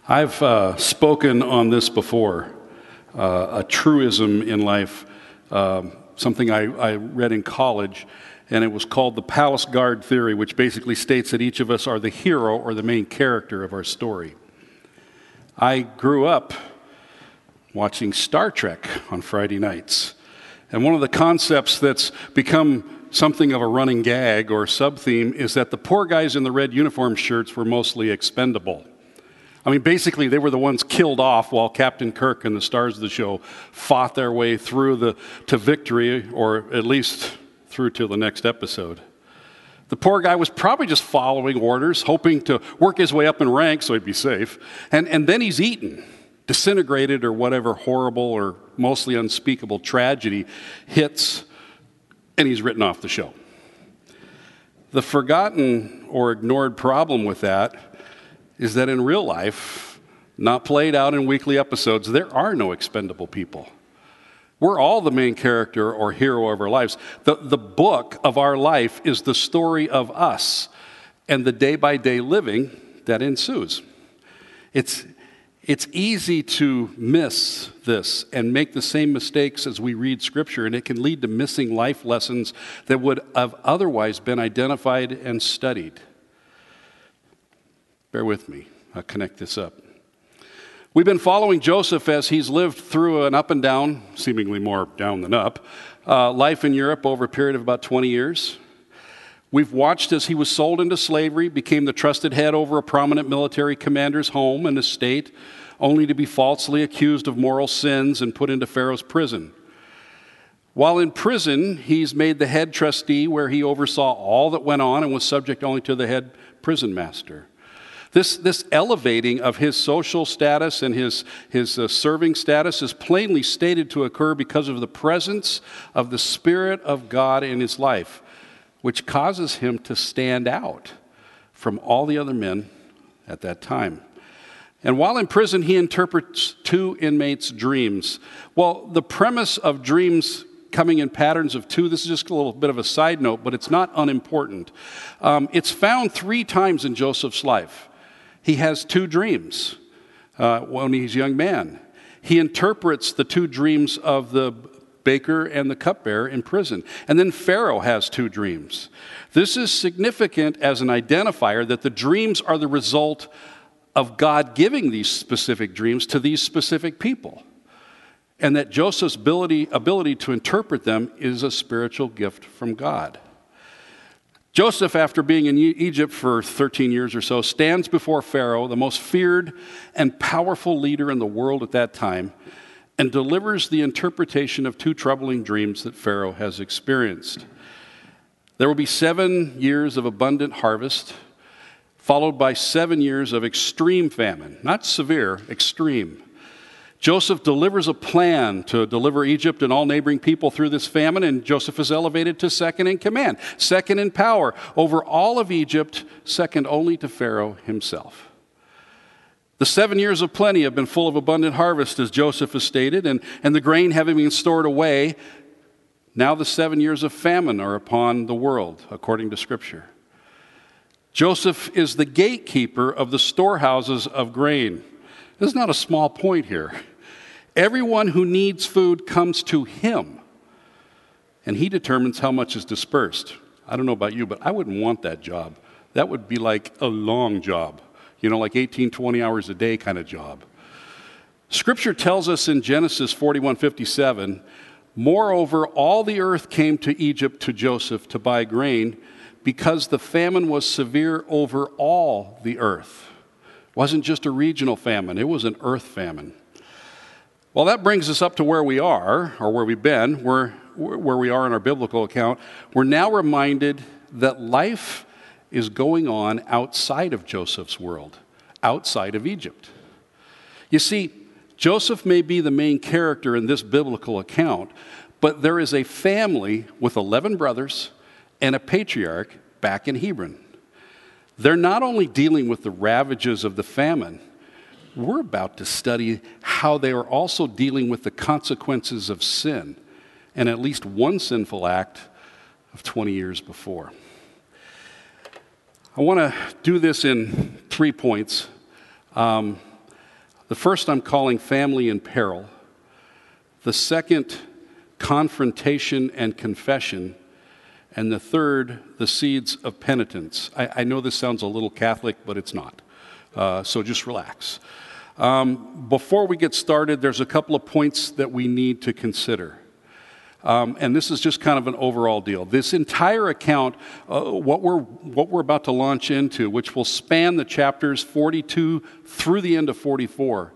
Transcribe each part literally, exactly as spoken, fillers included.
I've uh, spoken on this before, uh, a truism in life, uh, something I, I read in college, and it was called the Palace Guard Theory, which basically states that each of us are the hero or the main character of our story. I grew up watching Star Trek on Friday nights, and one of the concepts that's become something of a running gag or sub-theme is that the poor guys in the red uniform shirts were mostly expendable. I mean, basically, they were the ones killed off while Captain Kirk and the stars of the show fought their way through the, to victory, or at least through to the next episode. The poor guy was probably just following orders, hoping to work his way up in rank so he'd be safe. And, and then he's eaten, disintegrated, or whatever horrible or mostly unspeakable tragedy hits, and he's written off the show. The forgotten or ignored problem with that is that in real life, not played out in weekly episodes, there are no expendable people. We're all the main character or hero of our lives. The, the book of our life is the story of us and the day-by-day living that ensues. It's, it's easy to miss this and make the same mistakes as we read Scripture, and it can lead to missing life lessons that would have otherwise been identified and studied. Bear with me. I'll connect this up. We've been following Joseph as he's lived through an up and down, seemingly more down than up, uh, life in Europe over a period of about twenty years. We've watched as he was sold into slavery, became the trusted head over a prominent military commander's home and estate, only to be falsely accused of moral sins and put into Pharaoh's prison. While in prison, he's made the head trustee where he oversaw all that went on and was subject only to the head prison master. This, this elevating of his social status and his, his uh, serving status is plainly stated to occur because of the presence of the Spirit of God in his life, which causes him to stand out from all the other men at that time. And while in prison, he interprets two inmates' dreams. Well, the premise of dreams coming in patterns of two, this is just a little bit of a side note, but it's not unimportant. Um, it's found three times in Joseph's life. He has two dreams uh, when he's a young man. He interprets the two dreams of the baker and the cupbearer in prison. And then Pharaoh has two dreams. This is significant as an identifier that the dreams are the result of God giving these specific dreams to these specific people, and that Joseph's ability, ability to interpret them is a spiritual gift from God. Joseph, after being in Egypt for thirteen years or so, stands before Pharaoh, the most feared and powerful leader in the world at that time, and delivers the interpretation of two troubling dreams that Pharaoh has experienced. There will be seven years of abundant harvest, followed by seven years of extreme famine. Not severe, extreme. Joseph delivers a plan to deliver Egypt and all neighboring people through this famine, and Joseph is elevated to second in command, second in power over all of Egypt, second only to Pharaoh himself. The seven years of plenty have been full of abundant harvest, as Joseph has stated, and, and the grain having been stored away. Now the seven years of famine are upon the world, according to Scripture. Joseph is the gatekeeper of the storehouses of grain. This is not a small point here. Everyone who needs food comes to him, and he determines how much is dispersed. I don't know about you, but I wouldn't want that job. That would be like a long job, you know, like eighteen, twenty hours a day kind of job. Scripture tells us in Genesis forty-one fifty-seven, moreover, all the earth came to Egypt to Joseph to buy grain, because the famine was severe over all the earth. It wasn't just a regional famine, it was an earth famine. Well, that brings us up to where we are, or where we've been, where, where we are in our biblical account. We're now reminded that life is going on outside of Joseph's world, outside of Egypt. You see, Joseph may be the main character in this biblical account, but there is a family with eleven brothers and a patriarch back in Hebron. They're not only dealing with the ravages of the famine, we're about to study how they are also dealing with the consequences of sin, and at least one sinful act of twenty years before. I want to do this in three points. Um, The first I'm calling family in peril. The second, confrontation and confession. And the third, the seeds of penitence. I, I know this sounds a little Catholic, but it's not. Uh, so just relax. Um, before we get started, there's a couple of points that we need to consider. Um, and this is just kind of an overall deal. This entire account, uh, what we're what we're about to launch into, which will span the chapters forty-two through the end of forty-four,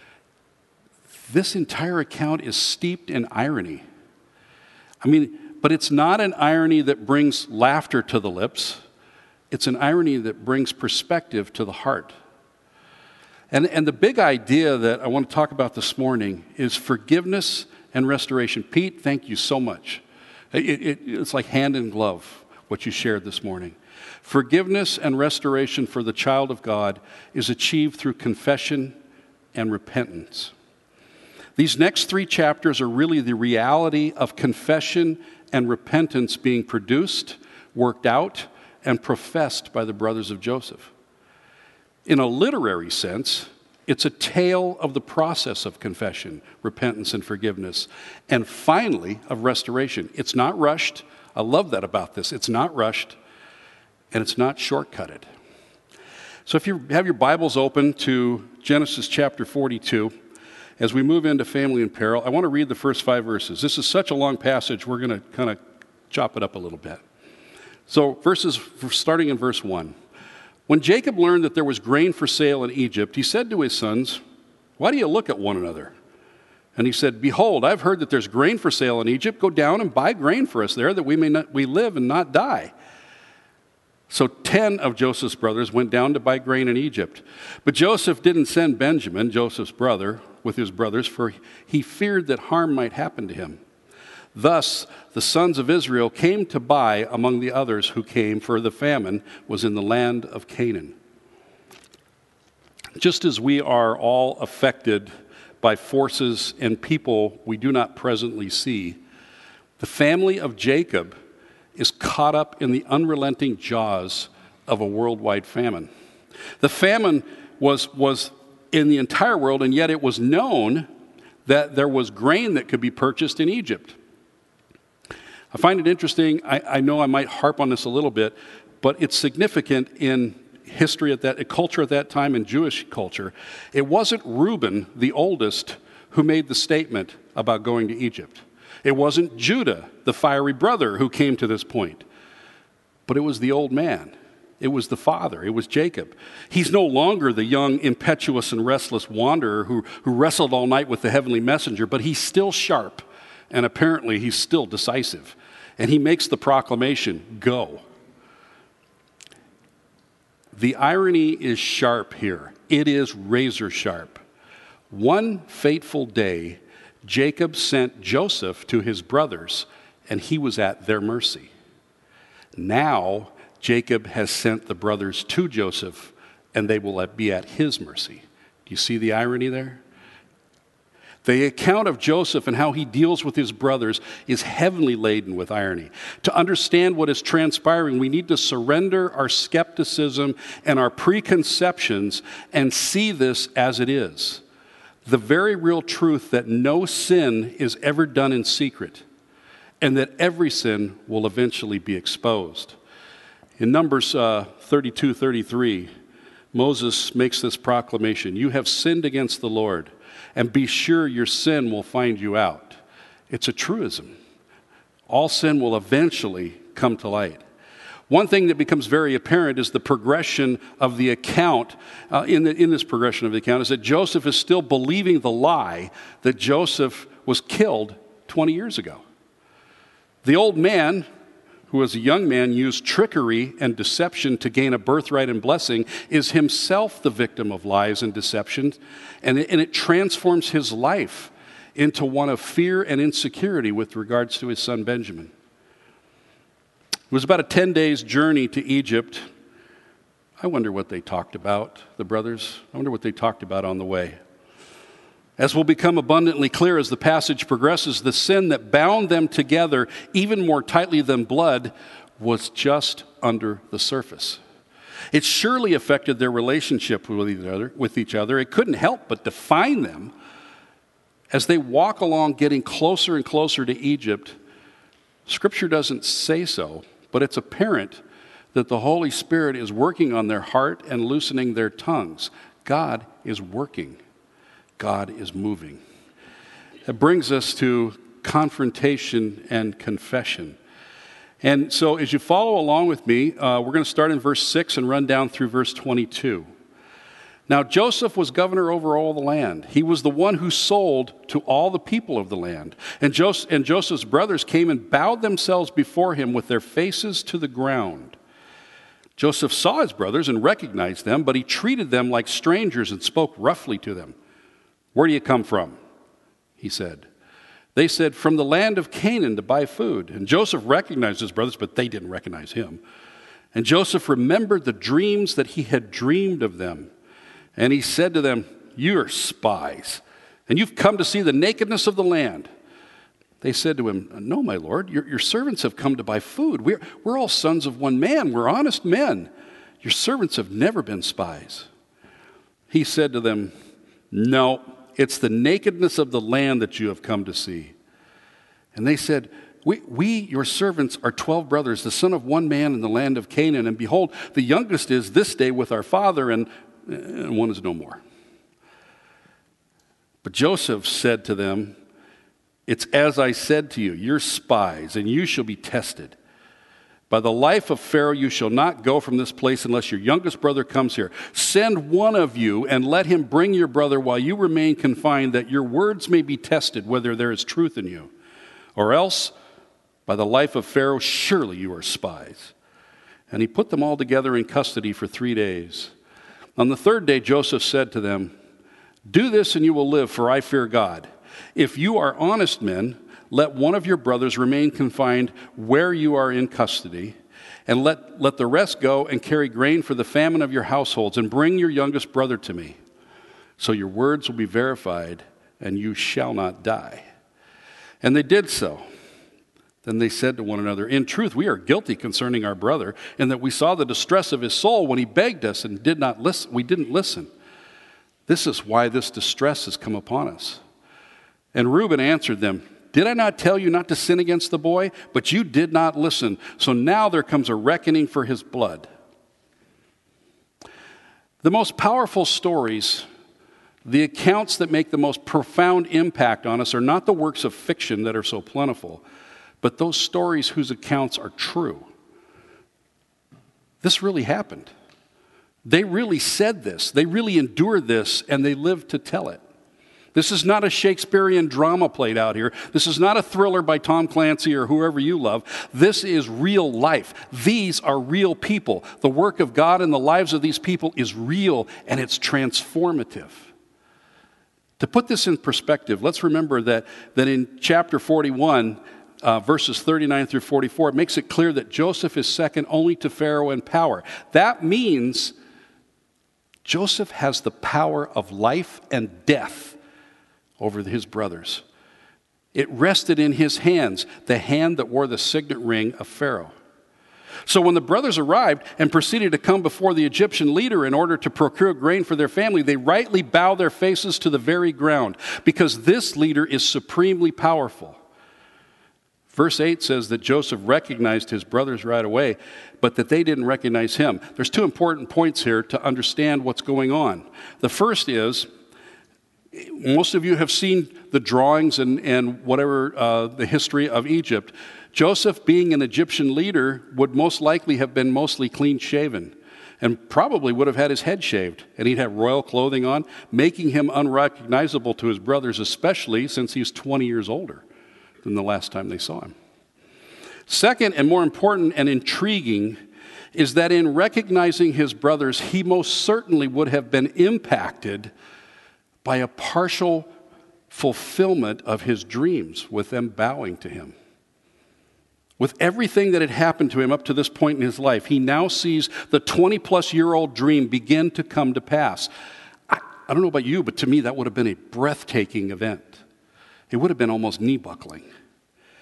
this entire account is steeped in irony. I mean, but it's not an irony that brings laughter to the lips. It's an irony that brings perspective to the heart. And, and the big idea that I want to talk about this morning is forgiveness and restoration. Pete, thank you so much. It, it, it's like hand in glove, what you shared this morning. Forgiveness and restoration for the child of God is achieved through confession and repentance. These next three chapters are really the reality of confession and repentance being produced, worked out, and professed by the brothers of Joseph. In a literary sense, it's a tale of the process of confession, repentance, and forgiveness, and finally, of restoration. It's not rushed. I love that about this. It's not rushed, and it's not shortcutted. So if you have your Bibles open to Genesis chapter forty-two, as we move into family in peril, I want to read the first five verses. This is such a long passage, we're going to kind of chop it up a little bit. So verses, starting in verse one. When Jacob learned that there was grain for sale in Egypt, he said to his sons, "Why do you look at one another?" And he said, "Behold, I've heard that there's grain for sale in Egypt. Go down and buy grain for us there, that we may not, we live and not die." So ten of Joseph's brothers went down to buy grain in Egypt. But Joseph didn't send Benjamin, Joseph's brother, with his brothers, for he feared that harm might happen to him. Thus, the sons of Israel came to buy among the others who came, for the famine was in the land of Canaan. Just as we are all affected by forces and people we do not presently see, the family of Jacob is caught up in the unrelenting jaws of a worldwide famine. The famine was, was in the entire world, and yet it was known that there was grain that could be purchased in Egypt. I find it interesting. I, I know I might harp on this a little bit, but it's significant in history at that, culture at that time, in Jewish culture. It wasn't Reuben, the oldest, who made the statement about going to Egypt. It wasn't Judah, the fiery brother, who came to this point. But it was the old man. It was the father. It was Jacob. He's no longer the young, impetuous, and restless wanderer who, who wrestled all night with the heavenly messenger, but he's still sharp, and apparently he's still decisive. And he makes the proclamation, "Go." The irony is sharp here. It is razor sharp. One fateful day, Jacob sent Joseph to his brothers, and he was at their mercy. Now, Jacob has sent the brothers to Joseph, and they will be at his mercy. Do you see the irony there? The account of Joseph and how he deals with his brothers is heavily laden with irony. To understand what is transpiring, we need to surrender our skepticism and our preconceptions and see this as it is. The very real truth that no sin is ever done in secret, and that every sin will eventually be exposed. In Numbers uh, thirty-two thirty-three, Moses makes this proclamation: "You have sinned against the Lord, and be sure your sin will find you out." It's a truism. All sin will eventually come to light. One thing that becomes very apparent is the progression of the account, uh, in, the, in this progression of the account, is that Joseph is still believing the lie that Joseph was killed twenty years ago. The old man, who as a young man used trickery and deception to gain a birthright and blessing, is himself the victim of lies and deception, and it, and it transforms his life into one of fear and insecurity with regards to his son Benjamin. It was about a ten days journey to Egypt. I wonder what they talked about, the brothers. I wonder what they talked about on the way. As will become abundantly clear as the passage progresses, the sin that bound them together even more tightly than blood was just under the surface. It surely affected their relationship with each other. With each other. It couldn't help but define them. As they walk along getting closer and closer to Egypt, Scripture doesn't say so, but it's apparent that the Holy Spirit is working on their heart and loosening their tongues. God is working. God is moving. That brings us to confrontation and confession. And so as you follow along with me, uh, we're going to start in verse six and run down through verse twenty-two. Now Joseph was governor over all the land. He was the one who sold to all the people of the land. And, Joseph, and Joseph's brothers came and bowed themselves before him with their faces to the ground. Joseph saw his brothers and recognized them, but he treated them like strangers and spoke roughly to them. "Where do you come from?" he said. They said, "From the land of Canaan to buy food." And Joseph recognized his brothers, but they didn't recognize him. And Joseph remembered the dreams that he had dreamed of them. And he said to them, "You are spies, and you've come to see the nakedness of the land." They said to him, "No, my lord, your, your servants have come to buy food. We're, we're all sons of one man. We're honest men. Your servants have never been spies." He said to them, "No, it's the nakedness of the land that you have come to see." And they said, we, we, your servants, are twelve brothers, the son of one man in the land of Canaan. And behold, the youngest is this day with our father, and, and one is no more." But Joseph said to them, "It's as I said to you, you're spies, and you shall be tested. By the life of Pharaoh, you shall not go from this place unless your youngest brother comes here. Send one of you and let him bring your brother while you remain confined, that your words may be tested, whether there is truth in you. Or else, by the life of Pharaoh, surely you are spies." And he put them all together in custody for three days. On the third day, Joseph said to them, "Do this and you will live, for I fear God. If you are honest men, let one of your brothers remain confined where you are in custody, and let, let the rest go and carry grain for the famine of your households, and bring your youngest brother to me. So your words will be verified, and you shall not die." And they did so. Then they said to one another, "In truth, we are guilty concerning our brother, in that we saw the distress of his soul when he begged us and did not listen. We didn't listen. This is why this distress has come upon us." And Reuben answered them, "Did I not tell you not to sin against the boy? But you did not listen. So now there comes a reckoning for his blood." The most powerful stories, the accounts that make the most profound impact on us, are not the works of fiction that are so plentiful, but those stories whose accounts are true. This really happened. They really said this. They really endured this, and they lived to tell it. This is not a Shakespearean drama played out here. This is not a thriller by Tom Clancy or whoever you love. This is real life. These are real people. The work of God in the lives of these people is real, and it's transformative. To put this in perspective, let's remember that, that in chapter forty-one, uh, verses thirty-nine through forty-four, it makes it clear that Joseph is second only to Pharaoh in power. That means Joseph has the power of life and death over his brothers. It rested in his hands, the hand that wore the signet ring of Pharaoh. So when the brothers arrived and proceeded to come before the Egyptian leader in order to procure grain for their family, they rightly bow their faces to the very ground, because this leader is supremely powerful. Verse eight says that Joseph recognized his brothers right away, but that they didn't recognize him. There's two important points here to understand what's going on. The first is, most of you have seen the drawings and, and whatever uh, the history of Egypt. Joseph, being an Egyptian leader, would most likely have been mostly clean-shaven and probably would have had his head shaved, and he'd have royal clothing on, making him unrecognizable to his brothers, especially since he's twenty years older than the last time they saw him. Second, and more important and intriguing, is that in recognizing his brothers, he most certainly would have been impacted by a partial fulfillment of his dreams, with them bowing to him. With everything that had happened to him up to this point in his life, he now sees the twenty-plus-year-old dream begin to come to pass. I, I don't know about you, but to me that would have been a breathtaking event. It would have been almost knee-buckling.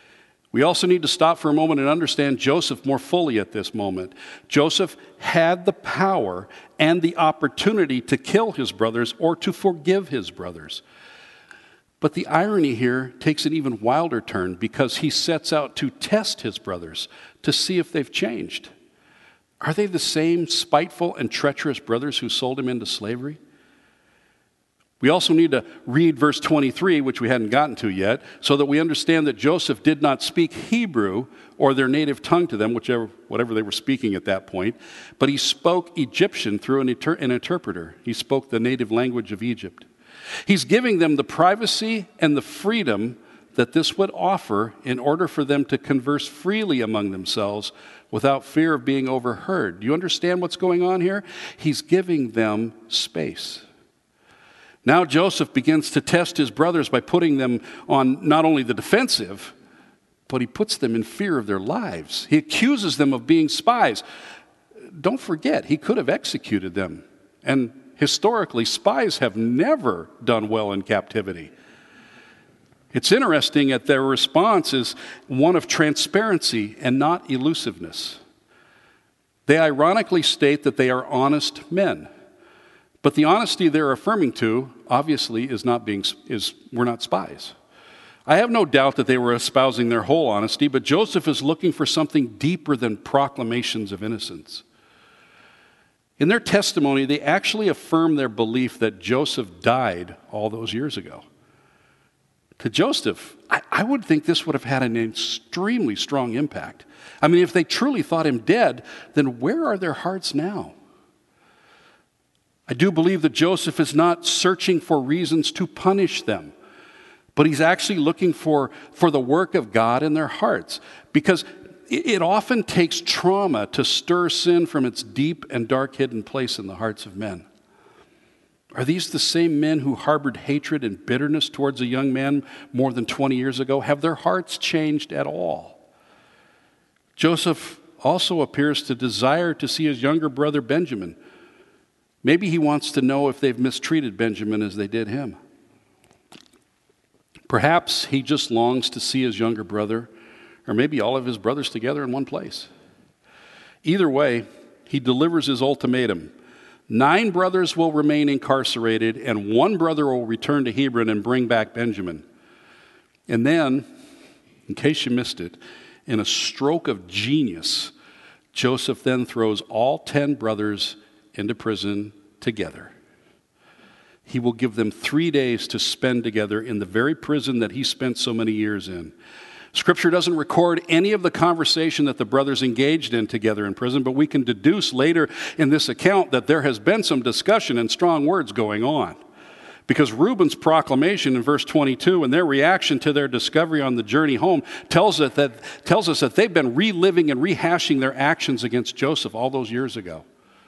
We also need to stop for a moment and understand Joseph more fully at this moment. Joseph had the power and the opportunity to kill his brothers or to forgive his brothers. But the irony here takes an even wilder turn because he sets out to test his brothers to see if they've changed. Are they the same spiteful and treacherous brothers who sold him into slavery? We also need to read verse twenty-three, which we hadn't gotten to yet, so that we understand that Joseph did not speak Hebrew or their native tongue to them, whichever, whatever they were speaking at that point, but he spoke Egyptian through an, inter- an interpreter. He spoke the native language of Egypt. He's giving them the privacy and the freedom that this would offer in order for them to converse freely among themselves without fear of being overheard. Do you understand what's going on here? He's giving them space. Now Joseph begins to test his brothers by putting them on not only the defensive, but he puts them in fear of their lives. He accuses them of being spies. Don't forget, he could have executed them. And historically, spies have never done well in captivity. It's interesting that their response is one of transparency and not elusiveness. They ironically state that they are honest men. But the honesty they're affirming to, obviously, is not being is we're not spies. I have no doubt that they were espousing their whole honesty, but Joseph is looking for something deeper than proclamations of innocence. In their testimony, they actually affirm their belief that Joseph died all those years ago. To Joseph, I, I would think this would have had an extremely strong impact. I mean, if they truly thought him dead, then where are their hearts now? I do believe that Joseph is not searching for reasons to punish them, but he's actually looking for, for the work of God in their hearts, because it, it often takes trauma to stir sin from its deep and dark hidden place in the hearts of men. Are these the same men who harbored hatred and bitterness towards a young man more than twenty years ago? Have their hearts changed at all? Joseph also appears to desire to see his younger brother Benjamin. Maybe he wants to know if they've mistreated Benjamin as they did him. Perhaps he just longs to see his younger brother, or maybe all of his brothers together in one place. Either way, he delivers his ultimatum. Nine brothers will remain incarcerated, and one brother will return to Hebron and bring back Benjamin. And then, in case you missed it, in a stroke of genius, Joseph then throws all ten brothers into prison together. He will give them three days to spend together in the very prison that he spent so many years in. Scripture doesn't record any of the conversation that the brothers engaged in together in prison, but we can deduce later in this account that there has been some discussion and strong words going on. Because Reuben's proclamation in verse twenty-two and their reaction to their discovery on the journey home tells us that, tells us that they've been reliving and rehashing their actions against Joseph all those years ago.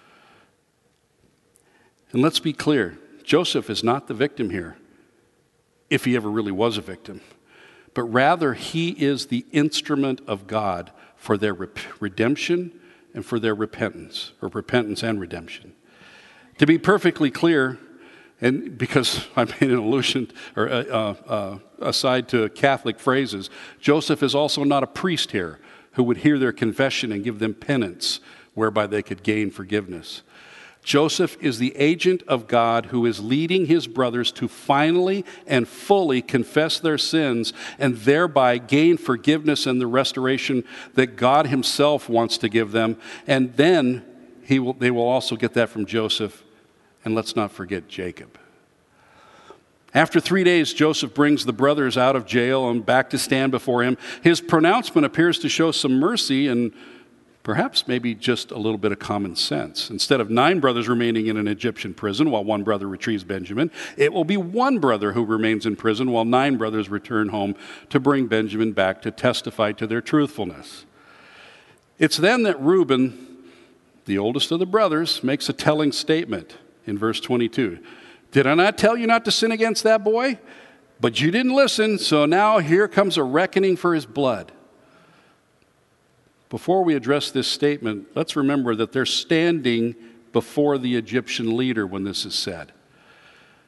And let's be clear, Joseph is not the victim here, if he ever really was a victim. But rather, he is the instrument of God for their rep- redemption and for their repentance, or repentance and redemption. To be perfectly clear, and because I made an allusion or uh, uh, aside to Catholic phrases, Joseph is also not a priest here who would hear their confession and give them penance whereby they could gain forgiveness. Joseph is the agent of God who is leading his brothers to finally and fully confess their sins and thereby gain forgiveness and the restoration that God himself wants to give them. And then he will, they will also get that from Joseph. And let's not forget Jacob. After three days, Joseph brings the brothers out of jail and back to stand before him. His pronouncement appears to show some mercy and perhaps maybe just a little bit of common sense. Instead of nine brothers remaining in an Egyptian prison while one brother retrieves Benjamin, it will be one brother who remains in prison while nine brothers return home to bring Benjamin back to testify to their truthfulness. It's then that Reuben, the oldest of the brothers, makes a telling statement in verse twenty-two. Did I not tell you not to sin against that boy? But you didn't listen, so now here comes a reckoning for his blood. Before we address this statement, let's remember that they're standing before the Egyptian leader when this is said.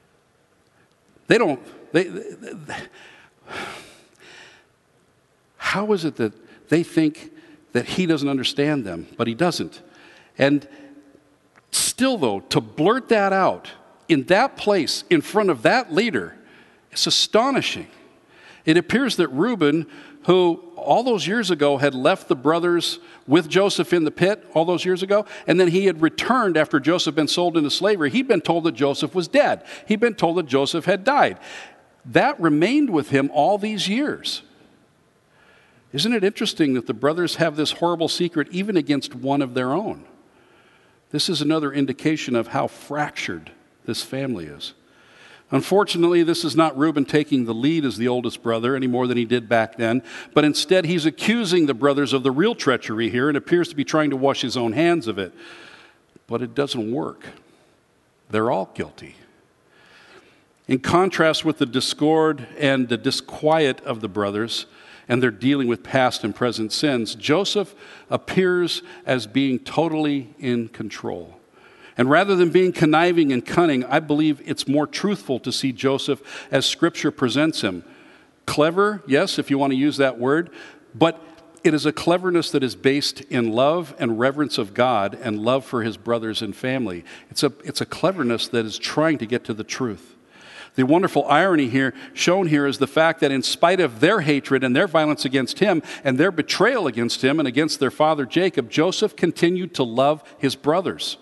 They don't, they, they, they how is it that they think that he doesn't understand them, but he doesn't? And still, though, to blurt that out in that place, in front of that leader, it's astonishing. It appears that Reuben, who all those years ago had left the brothers with Joseph in the pit, all those years ago, and then he had returned after Joseph had been sold into slavery, he'd been told that Joseph was dead. He'd been told that Joseph had died. That remained with him all these years. Isn't it interesting that the brothers have this horrible secret even against one of their own? This is another indication of how fractured this family is. Unfortunately, this is not Reuben taking the lead as the oldest brother any more than he did back then, but instead he's accusing the brothers of the real treachery here and appears to be trying to wash his own hands of it. But it doesn't work. They're all guilty. In contrast with the discord and the disquiet of the brothers and their dealing with past and present sins, Joseph appears as being totally in control. And rather than being conniving and cunning, I believe it's more truthful to see Joseph as Scripture presents him. Clever, yes, if you want to use that word, but it is a cleverness that is based in love and reverence of God and love for his brothers and family. It's a, it's a cleverness that is trying to get to the truth. The wonderful irony here, shown here, is the fact that in spite of their hatred and their violence against him and their betrayal against him and against their father Jacob, Joseph continued to love his brothers.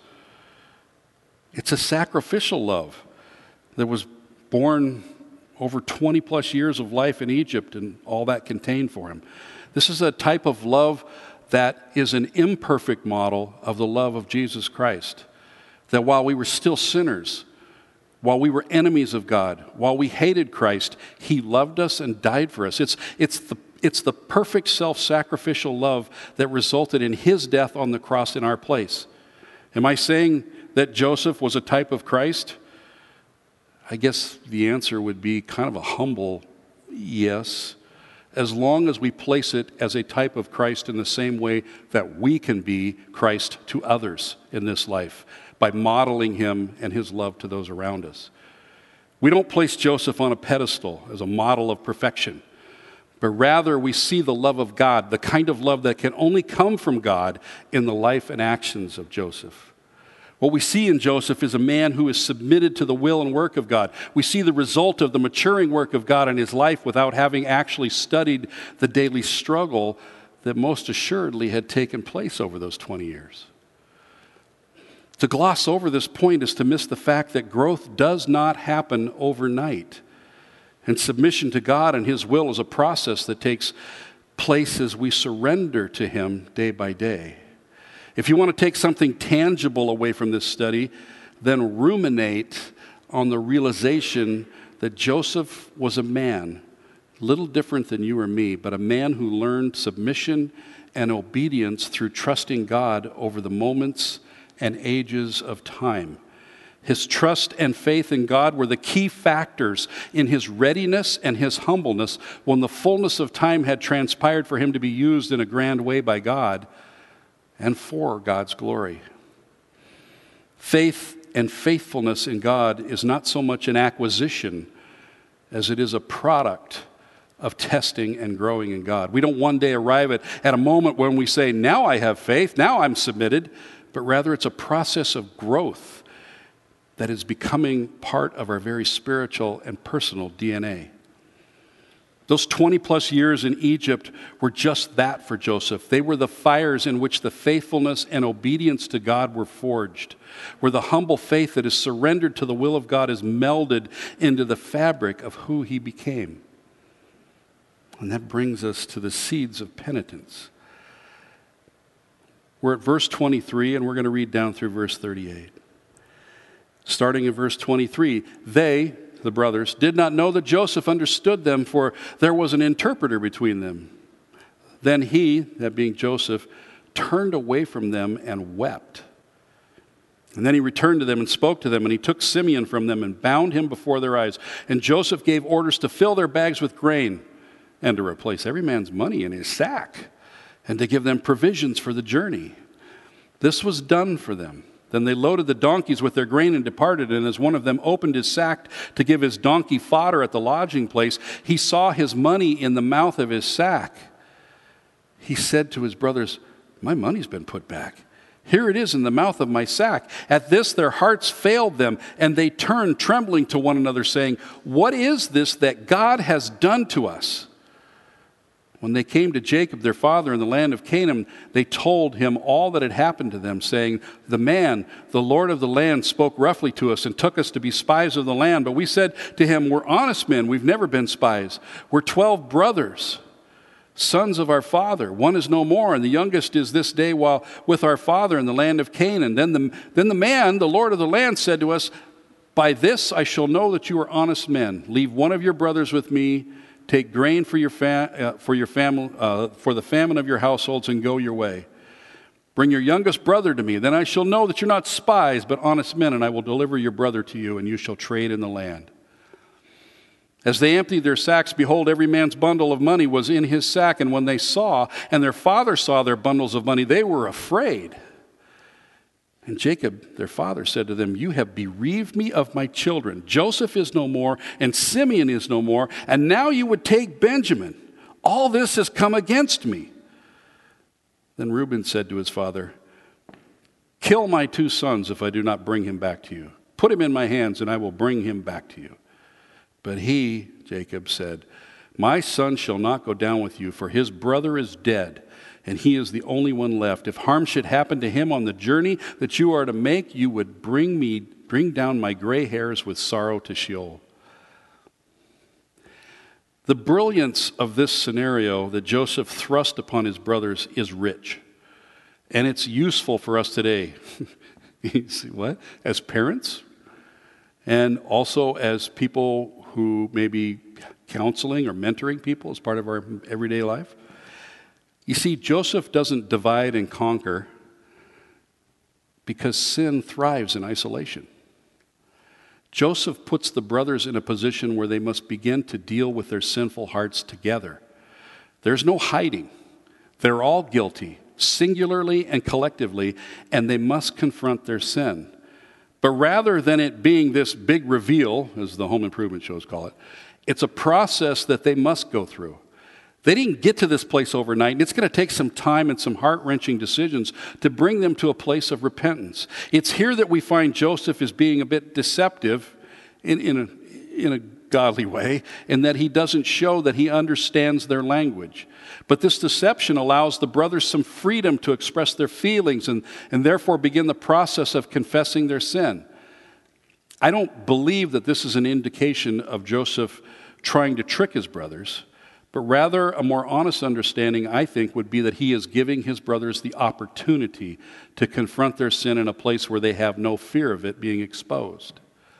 It's a sacrificial love that was born over twenty plus years of life in Egypt and all that contained for him. This is a type of love that is an imperfect model of the love of Jesus Christ. That while we were still sinners, while we were enemies of God, while we hated Christ, he loved us and died for us. It's, it's, the, it's the perfect self-sacrificial love that resulted in his death on the cross in our place. Am I saying that Joseph was a type of Christ? I guess the answer would be kind of a humble yes, as long as we place it as a type of Christ in the same way that we can be Christ to others in this life, by modeling him and his love to those around us. We don't place Joseph on a pedestal as a model of perfection, but rather we see the love of God, the kind of love that can only come from God, in the life and actions of Joseph. What we see in Joseph is a man who is submitted to the will and work of God. We see the result of the maturing work of God in his life without having actually studied the daily struggle that most assuredly had taken place over those twenty years. To gloss over this point is to miss the fact that growth does not happen overnight. And submission to God and his will is a process that takes place as we surrender to him day by day. If you want to take something tangible away from this study, then ruminate on the realization that Joseph was a man, little different than you or me, but a man who learned submission and obedience through trusting God over the moments and ages of time. His trust and faith in God were the key factors in his readiness and his humbleness when the fullness of time had transpired for him to be used in a grand way by God and for God's glory. Faith and faithfulness in God is not so much an acquisition as it is a product of testing and growing in God. We don't one day arrive at, at a moment when we say, now I have faith, now I'm submitted, but rather it's a process of growth that is becoming part of our very spiritual and personal D N A. Those twenty plus years in Egypt were just that for Joseph. They were the fires in which the faithfulness and obedience to God were forged, where the humble faith that is surrendered to the will of God is melded into the fabric of who he became. And that brings us to the seeds of penitence. We're at verse twenty-three, and we're going to read down through verse thirty-eight. Starting in verse twenty-three, they, the brothers, did not know that Joseph understood them, for there was an interpreter between them. Then he, that being Joseph, turned away from them and wept. And then he returned to them and spoke to them, and he took Simeon from them and bound him before their eyes. And Joseph gave orders to fill their bags with grain and to replace every man's money in his sack and to give them provisions for the journey. This was done for them. Then they loaded the donkeys with their grain and departed, and as one of them opened his sack to give his donkey fodder at the lodging place, he saw his money in the mouth of his sack. he said to his brothers, "My money's been put back. Here it is in the mouth of my sack." At this, their hearts failed them, and they turned trembling to one another, saying, "What is this that God has done to us?" When they came to Jacob, their father, in the land of Canaan, they told him all that had happened to them, saying, "The man, the Lord of the land, spoke roughly to us and took us to be spies of the land. But we said to him, 'We're honest men. We've never been spies. We're twelve brothers, sons of our father. One is no more, and the youngest is this day while with our father in the land of Canaan.' Then the, then the man, the Lord of the land, said to us, 'By this I shall know that you are honest men. Leave one of your brothers with me. Take grain for your fa- uh, for your family, uh, for the famine of your households, and go your way. Bring your youngest brother to me. Then I shall know that you're not spies, but honest men, and I will deliver your brother to you, and you shall trade in the land.' As they emptied their sacks, behold, every man's bundle of money was in his sack. And when they saw, and their father saw their bundles of money, they were afraid. And Jacob, their father, said to them, 'You have bereaved me of my children. Joseph is no more, and Simeon is no more, and now you would take Benjamin. All this has come against me.' Then Reuben said to his father, 'Kill my two sons if I do not bring him back to you. Put him in my hands, and I will bring him back to you.' But he," Jacob said, "My son shall not go down with you, for his brother is dead, and he is the only one left. If harm should happen to him on the journey that you are to make, you would bring me, bring down my gray hairs with sorrow to Sheol." The brilliance of this scenario that Joseph thrust upon his brothers is rich, and it's useful for us today. You see what? As parents, and also as people who may be counseling or mentoring people as part of our everyday life. You see, Joseph doesn't divide and conquer because sin thrives in isolation. Joseph puts the brothers in a position where they must begin to deal with their sinful hearts together. There's no hiding. They're all guilty, singularly and collectively, and they must confront their sin. But rather than it being this big reveal, as the home improvement shows call it, it's a process that they must go through. They didn't get to this place overnight, and it's going to take some time and some heart-wrenching decisions to bring them to a place of repentance. It's here that we find Joseph is being a bit deceptive in, in, a, in a godly way, in that he doesn't show that he understands their language. But this deception allows the brothers some freedom to express their feelings and, and therefore begin the process of confessing their sin. I don't believe that this is an indication of Joseph trying to trick his brothers, but rather a more honest understanding, I think, would be that he is giving his brothers the opportunity to confront their sin in a place where they have no fear of it being exposed.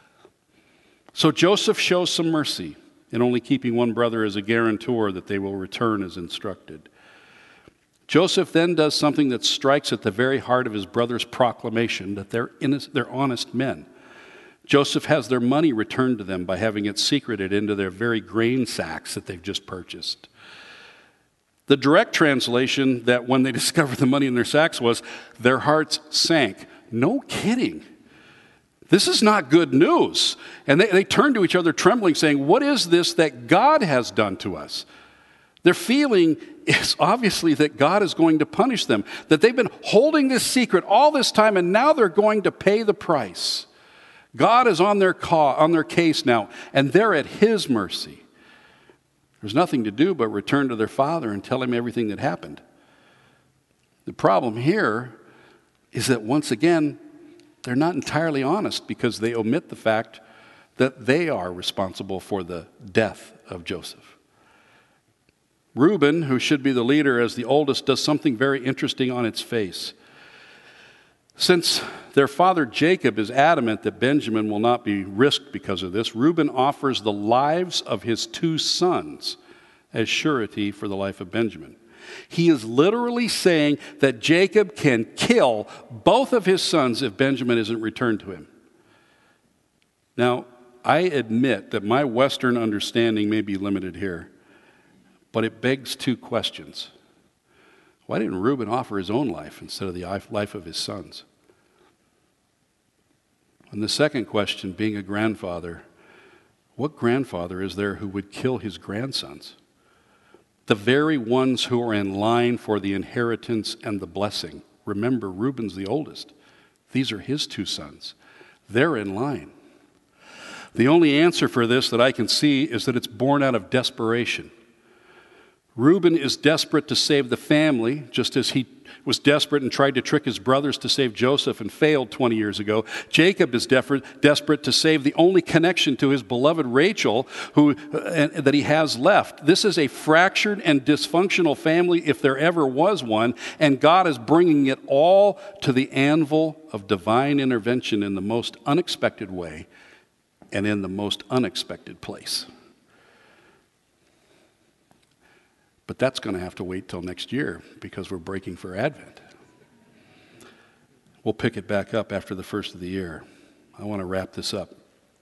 So Joseph shows some mercy in only keeping one brother as a guarantor that they will return as instructed. Joseph then does something that strikes at the very heart of his brother's proclamation that they're, innocent, they're honest men. Joseph has their money returned to them by having it secreted into their very grain sacks that they've just purchased. The direct translation that when they discovered the money in their sacks was, their hearts sank. No kidding. This is not good news. And they, they turned to each other trembling, saying, "What is this that God has done to us?" Their feeling is obviously that God is going to punish them, that they've been holding this secret all this time, and now they're going to pay the price. God is on their ca- on their case now, and they're at his mercy. There's nothing to do but return to their father and tell him everything that happened. The problem here is that once again, they're not entirely honest because they omit the fact that they are responsible for the death of Joseph. Reuben, who should be the leader as the oldest, does something very interesting on its face. Since their father Jacob is adamant that Benjamin will not be risked because of this, Reuben offers the lives of his two sons as surety for the life of Benjamin. He is literally saying that Jacob can kill both of his sons if Benjamin isn't returned to him. Now, I admit that my Western understanding may be limited here, but it begs two questions. Why didn't Reuben offer his own life instead of the life of his sons? And the second question, being a grandfather, what grandfather is there who would kill his grandsons? the very ones who are in line for the inheritance and the blessing. Remember, Reuben's the oldest. These are his two sons. They're in line. The only answer for this that I can see is that it's born out of desperation. Reuben is desperate to save the family, just as he was desperate and tried to trick his brothers to save Joseph and failed twenty years ago. Jacob is desperate, desperate to save the only connection to his beloved Rachel who, uh, that he has left. This is a fractured and dysfunctional family, if there ever was one, and God is bringing it all to the anvil of divine intervention in the most unexpected way and in the most unexpected place. But that's going to have to wait till next year because we're breaking for Advent. We'll pick it back up after the first of the year. I want to wrap this up.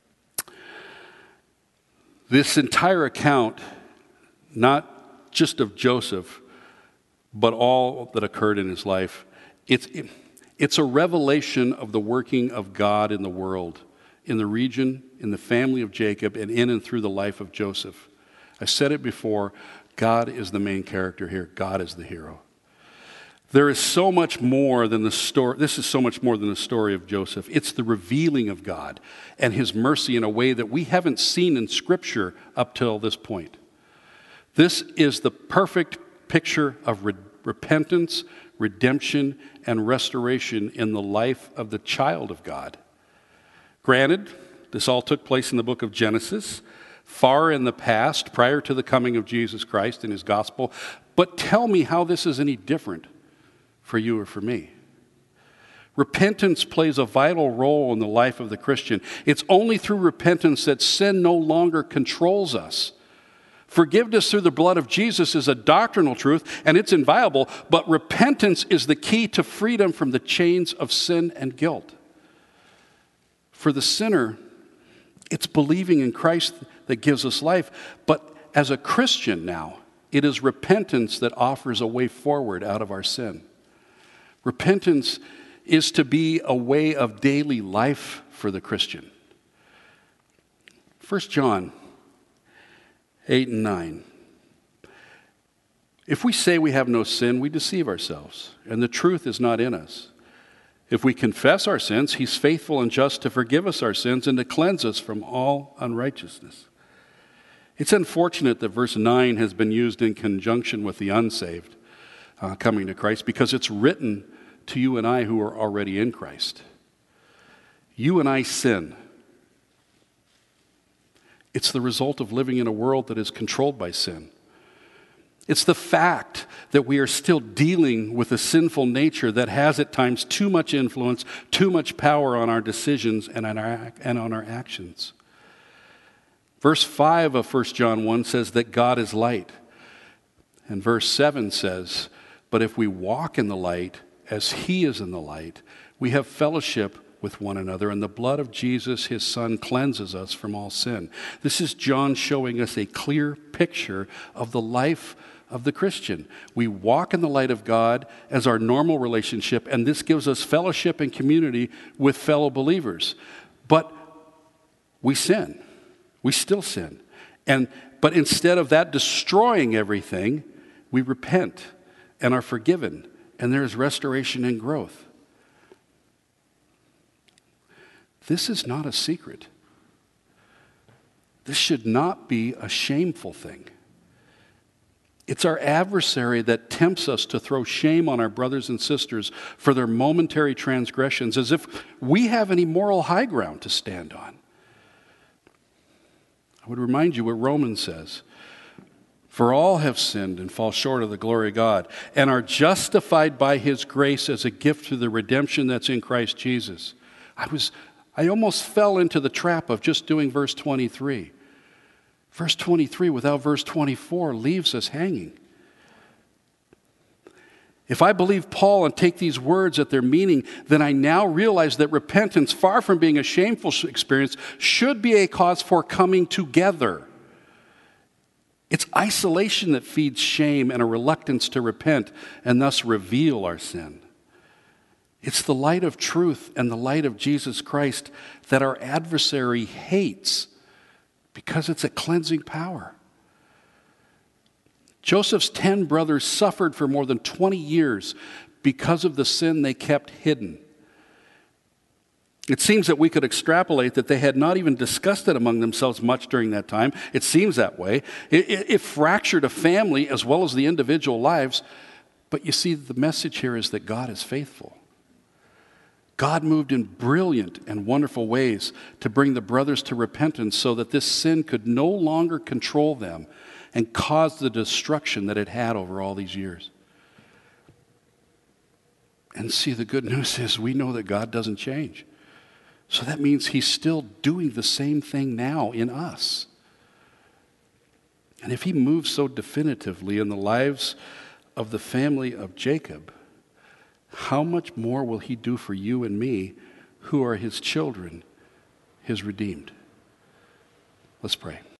This entire account, not just of Joseph, but all that occurred in his life, it's, it, it's a revelation of the working of God in the world, in the region, in the family of Jacob, and in and through the life of Joseph. I said it before, God is the main character here. God is the hero. There is so much more than the story. This is so much more than the story of Joseph. It's the revealing of God and his mercy in a way that we haven't seen in Scripture up till this point. This is the perfect picture of re- repentance, redemption, and restoration in the life of the child of God. Granted, this all took place in the book of Genesis, far in the past, prior to the coming of Jesus Christ and his gospel. But tell me how this is any different for you or for me. Repentance plays a vital role in the life of the Christian. It's only through repentance that sin no longer controls us. Forgiveness through the blood of Jesus is a doctrinal truth, and it's inviolable, but repentance is the key to freedom from the chains of sin and guilt. For the sinner, it's believing in Christ that gives us life. But as a Christian now, it is repentance that offers a way forward out of our sin. Repentance is to be a way of daily life for the Christian. First John eight and nine. If we say we have no sin, we deceive ourselves, and the truth is not in us. If we confess our sins, he's faithful and just to forgive us our sins and to cleanse us from all unrighteousness. It's unfortunate that verse nine has been used in conjunction with the unsaved uh, coming to Christ, because it's written to you and I who are already in Christ. You and I sin. It's the result of living in a world that is controlled by sin. It's the fact that we are still dealing with a sinful nature that has at times too much influence, too much power on our decisions and on our, and on our actions. Verse five of First John one says that God is light. And verse seven says, but if we walk in the light as he is in the light, we have fellowship with one another, and the blood of Jesus, his son, cleanses us from all sin. This is John showing us a clear picture of the life of the Christian. We walk in the light of God as our normal relationship, and this gives us fellowship and community with fellow believers. But we sin. We still sin. And but instead of that destroying everything, we repent and are forgiven, and there is restoration and growth. This is not a secret. This should not be a shameful thing. It's our adversary that tempts us to throw shame on our brothers and sisters for their momentary transgressions, as if we have any moral high ground to stand on. I would remind you what Romans says. For all have sinned and fall short of the glory of God, and are justified by his grace as a gift through the redemption that's in Christ Jesus. I was, I almost fell into the trap of just doing verse twenty-three. Verse twenty-three without verse twenty-four leaves us hanging. If I believe Paul and take these words at their meaning, then I now realize that repentance, far from being a shameful experience, should be a cause for coming together. It's isolation that feeds shame and a reluctance to repent and thus reveal our sin. It's the light of truth and the light of Jesus Christ that our adversary hates because it's a cleansing power. Joseph's ten brothers suffered for more than twenty years because of the sin they kept hidden. It seems that we could extrapolate that they had not even discussed it among themselves much during that time. It seems that way. It, it, it fractured a family as well as the individual lives. But you see, the message here is that God is faithful. God moved in brilliant and wonderful ways to bring the brothers to repentance so that this sin could no longer control them and cause the destruction that it had over all these years. And see, the good news is we know that God doesn't change. So that means he's still doing the same thing now in us. And if he moves so definitively in the lives of the family of Jacob, how much more will he do for you and me who are his children, his redeemed? Let's pray.